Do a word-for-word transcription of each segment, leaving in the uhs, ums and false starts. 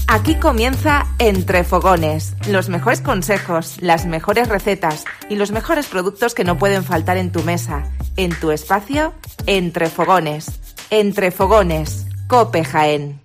Aquí comienza Entre Fogones, los mejores consejos, las mejores recetas y los mejores productos que no pueden faltar en tu mesa, en tu espacio, Entre Fogones. Entre Fogones, COPE Jaén.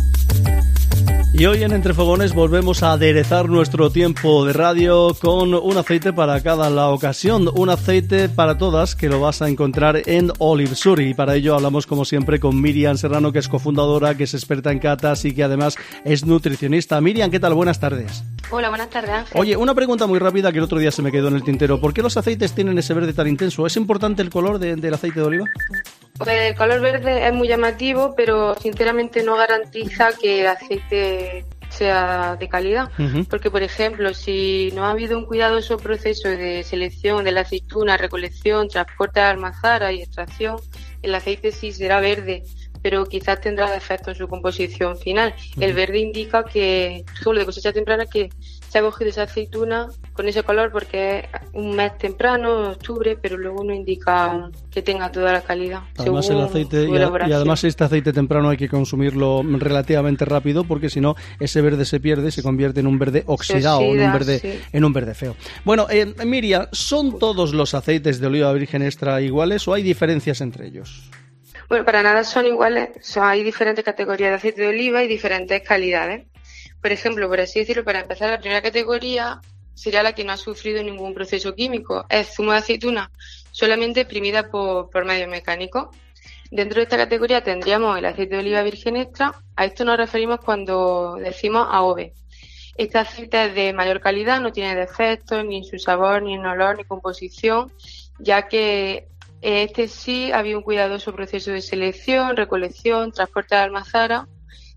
Y hoy en Entre Fogones volvemos a aderezar nuestro tiempo de radio con un aceite para cada la ocasión, un aceite para todas que lo vas a encontrar en Olivsur, y para ello hablamos como siempre con Miriam Serrano, que es cofundadora, que es experta en catas y que además es nutricionista. Miriam, ¿qué tal? Buenas tardes. Hola, buenas tardes, Ángel. Oye, una pregunta muy rápida que el otro día se me quedó en el tintero. ¿Por qué los aceites tienen ese verde tan intenso? ¿Es importante el color de, del aceite de oliva? Pues el color verde es muy llamativo, pero sinceramente no garantiza que el aceite sea de calidad. Uh-huh. Porque, por ejemplo, si no ha habido un cuidadoso proceso de selección de la aceituna, recolección, transporte a almazara y extracción, el aceite sí será verde, pero quizás tendrá defectos en su composición final. Uh-huh. El verde indica que, por ejemplo, de cosecha temprana, que se ha cogido esa aceituna con ese color porque es un mes temprano, octubre, pero luego no indica que tenga toda la calidad. Además el aceite, y, a, y además este aceite temprano hay que consumirlo relativamente rápido, porque si no ese verde se pierde, se convierte en un verde oxidado, oxida, en un verde sí. en un verde feo. Bueno, eh, Miriam, ¿son todos los aceites de oliva virgen extra iguales o hay diferencias entre ellos? Bueno, para nada son iguales. Son, hay diferentes categorías de aceite de oliva y diferentes calidades. Por ejemplo, por así decirlo, para empezar, la primera categoría sería la que no ha sufrido ningún proceso químico. Es zumo de aceituna solamente exprimida por, por medio mecánico. Dentro de esta categoría tendríamos el aceite de oliva virgen extra. A esto nos referimos cuando decimos A O V. Este aceite es de mayor calidad, no tiene defectos ni en su sabor, ni en olor, ni composición, ya que este sí había un cuidadoso proceso de selección, recolección, transporte de almazara.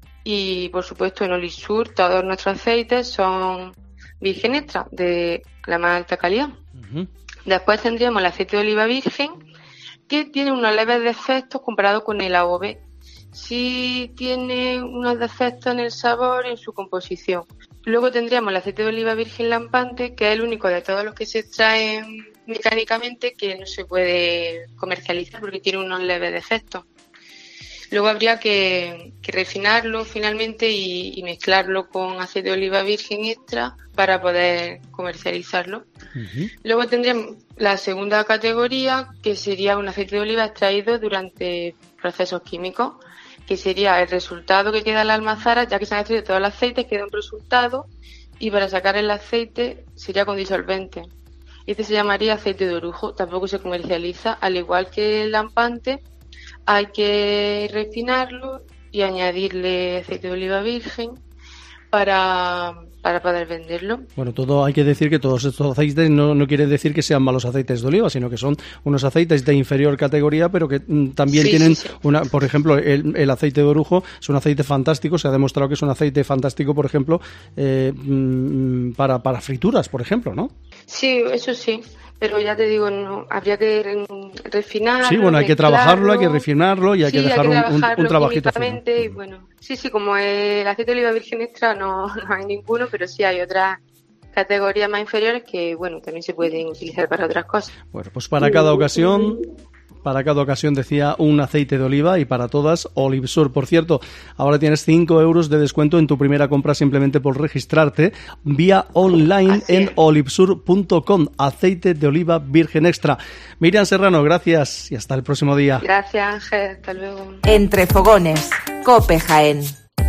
Y, por supuesto, en Olivsur todos nuestros aceites son virgen extra, de la más alta calidad. Uh-huh. Después tendríamos el aceite de oliva virgen, que tiene unos leves defectos comparado con el A O V. Sí tiene unos defectos en el sabor y en su composición. Luego tendríamos el aceite de oliva virgen lampante, que es el único de todos los que se extraen mecánicamente que no se puede comercializar porque tiene unos leves defectos. Luego habría que, que refinarlo finalmente y, y mezclarlo con aceite de oliva virgen extra para poder comercializarlo. Uh-huh. Luego tendríamos la segunda categoría, que sería un aceite de oliva extraído durante procesos químicos, que sería el resultado que queda en la almazara, ya que se han extraído todos los aceites, queda un resultado, y para sacar el aceite sería con disolvente. Este se llamaría aceite de orujo, tampoco se comercializa, al igual que el lampante. Hay que refinarlo y añadirle aceite de oliva virgen para, para poder venderlo. Bueno, todo hay que decir que todos estos aceites no, no quiere decir que sean malos aceites de oliva, sino que son unos aceites de inferior categoría, pero que mm, también sí, tienen sí, sí. una, por ejemplo, el, el aceite de orujo es un aceite fantástico, se ha demostrado que es un aceite fantástico, por ejemplo, eh, mm, para, para frituras, por ejemplo, ¿no? Sí, eso sí. Pero ya te digo, no, habría que refinarlo. Sí, bueno, hay que trabajarlo, hay que refinarlo y hay sí, que dejar hay que un, un, un trabajito fino. Y bueno, sí, sí, como el aceite de oliva virgen extra no, no hay ninguno, pero sí hay otras categorías más inferiores que, bueno, también se pueden utilizar para otras cosas. Bueno, pues para cada ocasión... Para cada ocasión, decía, un aceite de oliva, y para todas, Olivsur. Por cierto, ahora tienes cinco euros de descuento en tu primera compra simplemente por registrarte vía online Así en olivsur punto com. Aceite de oliva virgen extra. Miriam Serrano, gracias y hasta el próximo día. Gracias, Ángel. Hasta luego. Entre Fogones, COPE Jaén.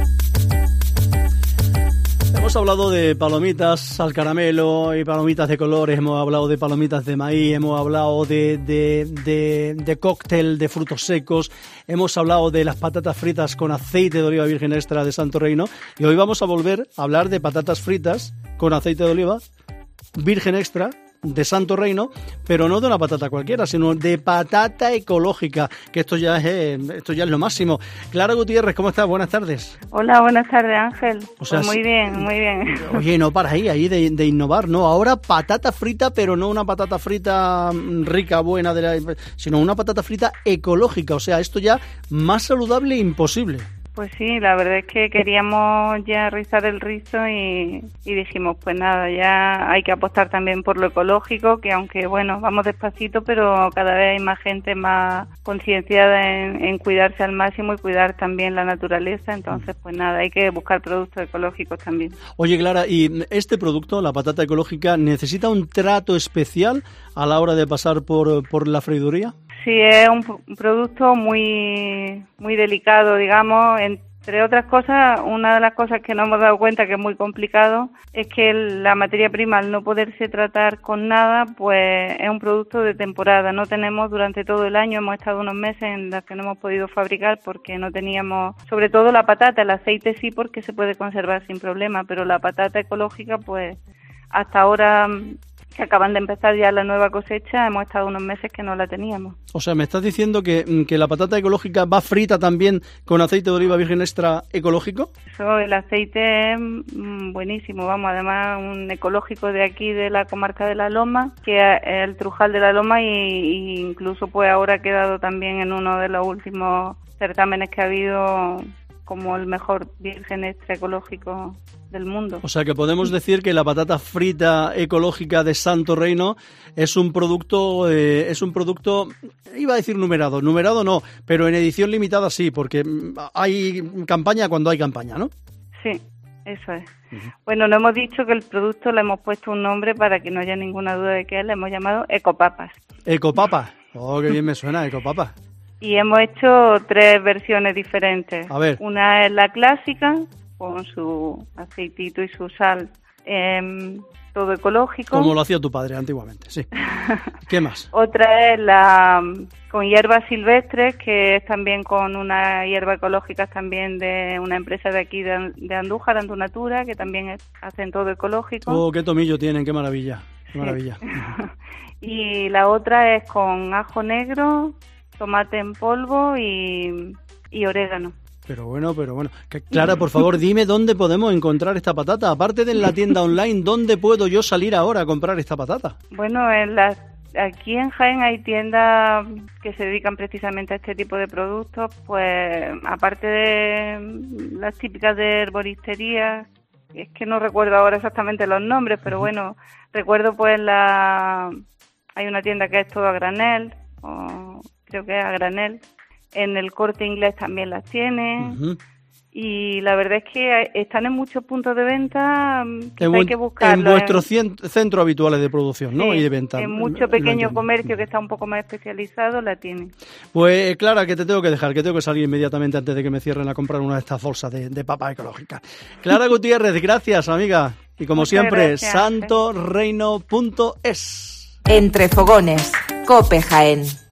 Hemos hablado de palomitas al caramelo y palomitas de colores, hemos hablado de palomitas de maíz, hemos hablado de, de, de, de cóctel de frutos secos, hemos hablado de las patatas fritas con aceite de oliva virgen extra de Santo Reino, y hoy vamos a volver a hablar de patatas fritas con aceite de oliva virgen extra de Santo Reino, pero no de una patata cualquiera, sino de patata ecológica, que esto ya es eh, esto ya es lo máximo. Clara Gutiérrez, ¿cómo estás? Buenas tardes. Hola, buenas tardes, Ángel. O sea, pues muy bien, muy bien. Oye, no paras ahí, ahí de, de innovar, ¿no? Ahora patata frita, pero no una patata frita rica, buena, de la, sino una patata frita ecológica. O sea, esto ya más saludable imposible. Pues sí, la verdad es que queríamos ya rizar el rizo y, y dijimos, pues nada, ya hay que apostar también por lo ecológico, que aunque, bueno, vamos despacito, pero cada vez hay más gente más concienciada en, en cuidarse al máximo y cuidar también la naturaleza. Entonces, pues nada, hay que buscar productos ecológicos también. Oye, Clara, ¿y este producto, la patata ecológica, necesita un trato especial a la hora de pasar por, por la freiduría? Sí, es un, un producto muy muy delicado, digamos. Entre otras cosas, una de las cosas que nos hemos dado cuenta que es muy complicado es que la materia prima, al no poderse tratar con nada, pues es un producto de temporada. No tenemos durante todo el año, hemos estado unos meses en los que no hemos podido fabricar porque no teníamos, sobre todo la patata, el aceite sí porque se puede conservar sin problema, pero la patata ecológica, pues hasta ahora, que acaban de empezar ya la nueva cosecha, hemos estado unos meses que no la teníamos. O sea, ¿me estás diciendo que, que la patata ecológica va frita también con aceite de oliva virgen extra ecológico? Eso, el aceite es buenísimo, vamos, además un ecológico de aquí, de la comarca de La Loma, que es el Trujal de La Loma, y, y incluso pues ahora ha quedado también en uno de los últimos certámenes que ha habido como el mejor virgen extra ecológico del mundo. O sea que podemos decir que la patata frita ecológica de Santo Reino es un producto, eh, es un producto, iba a decir numerado, numerado no, pero en edición limitada sí, porque hay campaña cuando hay campaña, ¿no? Sí, eso es. Uh-huh. Bueno, no hemos dicho que el producto le hemos puesto un nombre para que no haya ninguna duda de que es, le hemos llamado Ecopapas. Ecopapas, oh, qué bien me suena, Ecopapas. Y hemos hecho tres versiones diferentes. A ver. Una es la clásica, con su aceitito y su sal, eh, todo ecológico. Como lo hacía tu padre antiguamente, sí. ¿Qué más? Otra es la con hierbas silvestres, que es también con una hierba ecológica también de una empresa de aquí de, de Andújar, Andunatura, que también es, hacen todo ecológico. Oh, qué tomillo tienen, qué maravilla, qué sí. maravilla. Y la otra es con ajo negro, tomate en polvo y, y orégano. Pero bueno, pero bueno. Clara, por favor, dime dónde podemos encontrar esta patata. Aparte de en la tienda online, ¿dónde puedo yo salir ahora a comprar esta patata? Bueno, en las, aquí en Jaén hay tiendas que se dedican precisamente a este tipo de productos. Pues aparte de las típicas de herboristería, es que no recuerdo ahora exactamente los nombres, pero bueno, recuerdo pues la hay una tienda que es todo a granel, o creo que es a granel. En el Corte Inglés también las tienen. Uh-huh. Y la verdad es que están en muchos puntos de venta que en hay que buscarlos. En vuestros en... centros habituales de producción, ¿no? Sí, y de venta. En mucho pequeño comercio que está un poco más especializado la tienen. Pues Clara, que te tengo que dejar, que tengo que salir inmediatamente antes de que me cierren a comprar una de estas bolsas de, de papas ecológicas. Clara Gutiérrez, gracias, amiga. Y como Muchas siempre, gracias, santo reino punto es. Entre Fogones, Cope Jaén.